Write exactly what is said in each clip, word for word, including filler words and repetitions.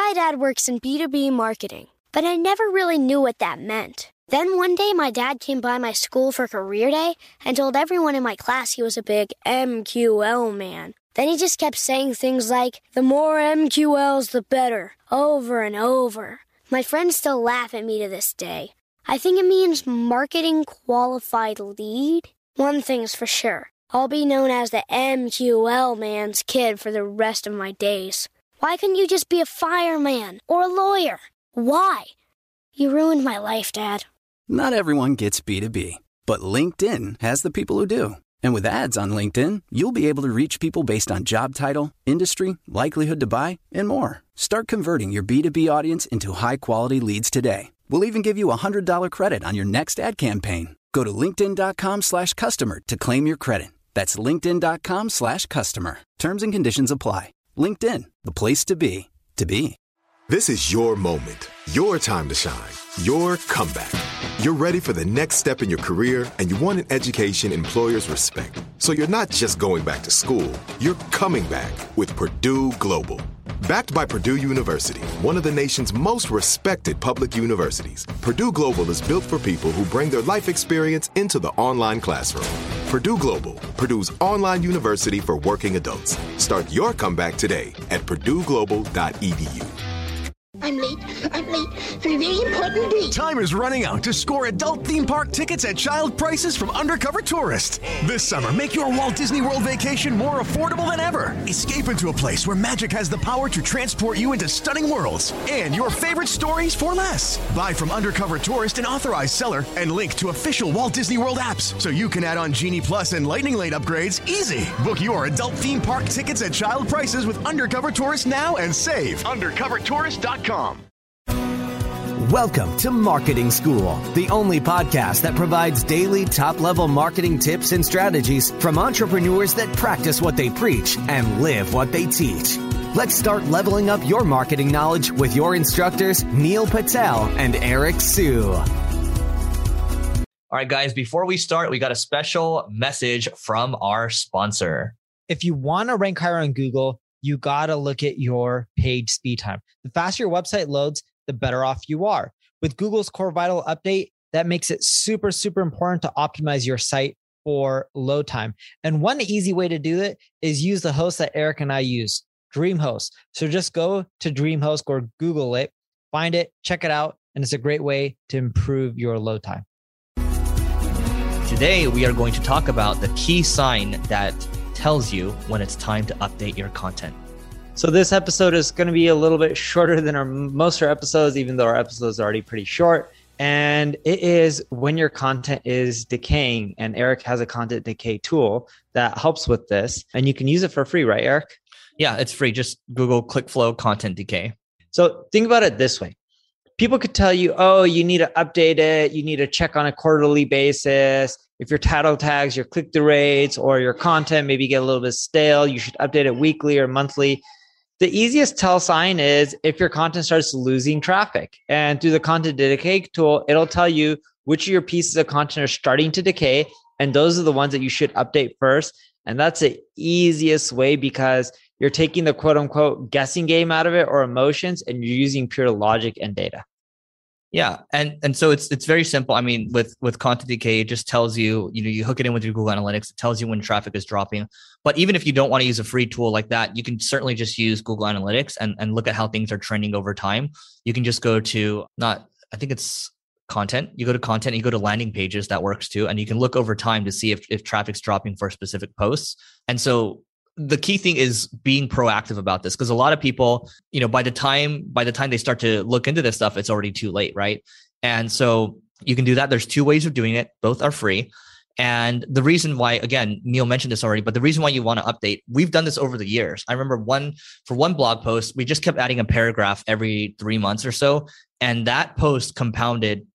My dad works in B two B marketing, but I never really knew what that meant. Then one day, my dad came by my school for career day and told everyone in my class he was a big M Q L man. Then he just kept saying things like, the more M Q Ls, the better, over and over. My friends still laugh at me to this day. I think it means marketing qualified lead. One thing's for sure, I'll be known as the M Q L man's kid for the rest of my days. Why couldn't you just be a fireman or a lawyer? Why? You ruined my life, Dad. Not everyone gets B two B, but LinkedIn has the people who do. And with ads on LinkedIn, you'll be able to reach people based on job title, industry, likelihood to buy, and more. Start converting your B two B audience into high-quality leads today. We'll even give you a one hundred dollars credit on your next ad campaign. Go to linkedin.com slash customer to claim your credit. That's linkedin.com slash customer. Terms and conditions apply. LinkedIn, the place to be, to be. This is your moment, your time to shine, your comeback. You're ready for the next step in your career, and you want an education employers respect. So you're not just going back to school, you're coming back with Purdue Global. Backed by Purdue University, one of the nation's most respected public universities, Purdue Global is built for people who bring their life experience into the online classroom. Purdue Global, Purdue's online university for working adults. Start your comeback today at purdue global dot e d u. I'm late. I'm late for a very important date. Time is running out to score adult theme park tickets at child prices from Undercover Tourist. This summer, make your Walt Disney World vacation more affordable than ever. Escape into a place where magic has the power to transport you into stunning worlds and your favorite stories for less. Buy from Undercover Tourist, an authorized seller, and link to official Walt Disney World apps so you can add on Genie Plus and Lightning Lane upgrades easy. Book your adult theme park tickets at child prices with Undercover Tourist now and save. undercover tourist dot com. Welcome to Marketing School, the only podcast that provides daily top-level marketing tips and strategies from entrepreneurs that practice what they preach and live what they teach. Let's start leveling up your marketing knowledge with your instructors, Neil Patel and Eric Siu. All right, guys, before we start, we got a special message from our sponsor. If you want to rank higher on Google, you got to look at your page speed time. The faster your website loads, the better off you are. With Google's Core Vital update, that makes it super, super important to optimize your site for load time. And one easy way to do it is use the host that Eric and I use, DreamHost. So just go to DreamHost or Google it, find it, check it out, and it's a great way to improve your load time. Today, we are going to talk about the key sign that tells you when it's time to update your content. So this episode is going to be a little bit shorter than our most of our episodes, even though our episodes are already pretty short. And it is when your content is decaying. And Eric has a content decay tool that helps with this. And you can use it for free, right, Eric? Yeah, it's free. Just Google ClickFlow content decay. So think about it this way. People could tell you, oh, you need to update it. You need to check on a quarterly basis. If your title tags, your click-through rates, or your content maybe get a little bit stale, you should update it weekly or monthly. The easiest tell sign is if your content starts losing traffic. And through the content decay tool, it'll tell you which of your pieces of content are starting to decay. And those are the ones that you should update first. And that's the easiest way because you're taking the quote unquote guessing game out of it or emotions, and you're using pure logic and data. Yeah. And and so it's it's very simple. I mean, with, with content decay, it just tells you, you know, you hook it in with your Google Analytics. It tells you when traffic is dropping. But even if you don't want to use a free tool like that, you can certainly just use Google Analytics and, and look at how things are trending over time. You can just go to not, I think it's content. You go to content, and you go to landing pages. That works too. And you can look over time to see if, if traffic's dropping for specific posts. And so the key thing is being proactive about this, because a lot of people, you know, by the time by the time they start to look into this stuff, it's already too late, right? And so you can do that. There's two ways of doing it. Both are free. And the reason why, again, Neil mentioned this already, but the reason why you want to update, we've done this over the years. I remember one for one blog post, we just kept adding a paragraph every three months or so. And that post compounded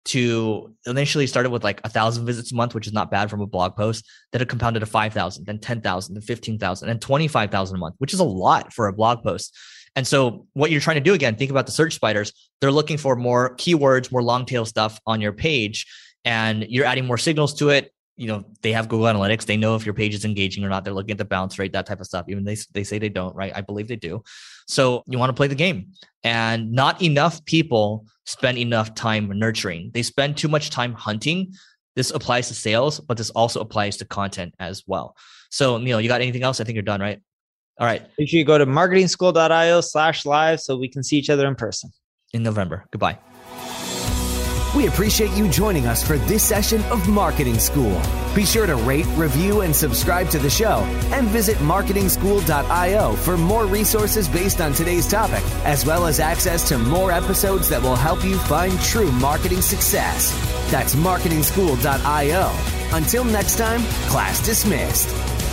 to initially started with like a thousand visits a month, which is not bad from a blog post. Then it compounded to five thousand, then ten thousand, then fifteen thousand, and twenty-five thousand a month, which is a lot for a blog post. And so what you're trying to do, again, think about the search spiders. They're looking for more keywords, more long tail stuff on your page, and you're adding more signals to it. you know, they have Google Analytics. They know if your page is engaging or not. They're looking at the bounce rate, that type of stuff. Even they, they say they don't, right? I believe they do. So you want to play the game. And not enough people spend enough time nurturing. They spend too much time hunting. This applies to sales, but this also applies to content as well. So, Neil, you got anything else? I think you're done, right? All right. Make sure you go to marketingschool.io slash live so we can see each other in person. In November. Goodbye. We appreciate you joining us for this session of Marketing School. Be sure to rate, review, and subscribe to the show, and visit marketing school dot io for more resources based on today's topic, as well as access to more episodes that will help you find true marketing success. That's marketing school dot io. Until next time, class dismissed.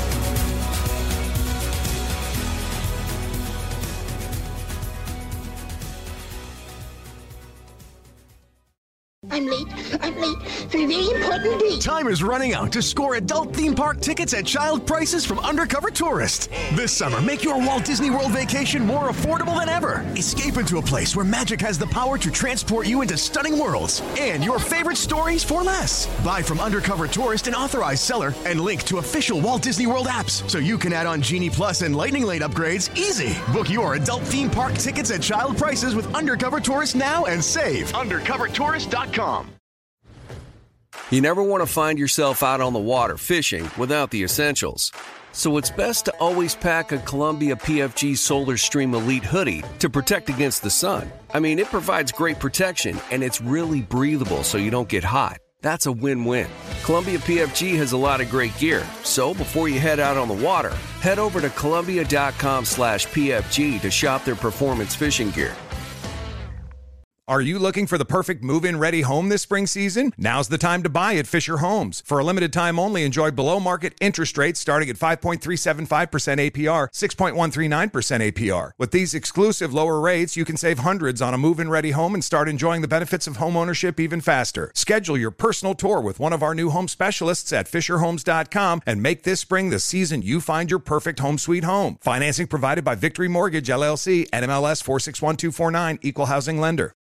I'm late. I'm late for a very important date. Time is running out to score adult theme park tickets at child prices from Undercover Tourist. This summer, make your Walt Disney World vacation more affordable than ever. Escape into a place where magic has the power to transport you into stunning worlds and your favorite stories for less. Buy from Undercover Tourist, an authorized seller, and link to official Walt Disney World apps so you can add on Genie Plus and Lightning Lane upgrades easy. Book your adult theme park tickets at child prices with Undercover Tourist now and save. undercover tourist dot com. You never want to find yourself out on the water fishing without the essentials. So it's best to always pack a Columbia P F G Solar Stream Elite hoodie to protect against the sun. I mean, it provides great protection and it's really breathable so you don't get hot. That's a win-win. Columbia P F G has a lot of great gear. So before you head out on the water, head over to Columbia.com slash PFG to shop their performance fishing gear. Are you looking for the perfect move-in ready home this spring season? Now's the time to buy at Fisher Homes. For a limited time only, enjoy below-market interest rates starting at five point three seven five percent A P R, six point one three nine percent A P R. With these exclusive lower rates, you can save hundreds on a move-in ready home and start enjoying the benefits of home ownership even faster. Schedule your personal tour with one of our new home specialists at Fisher Homes dot com and make this spring the season you find your perfect home sweet home. Financing provided by Victory Mortgage, L L C, N M L S four six one two four nine, Equal Housing Lender.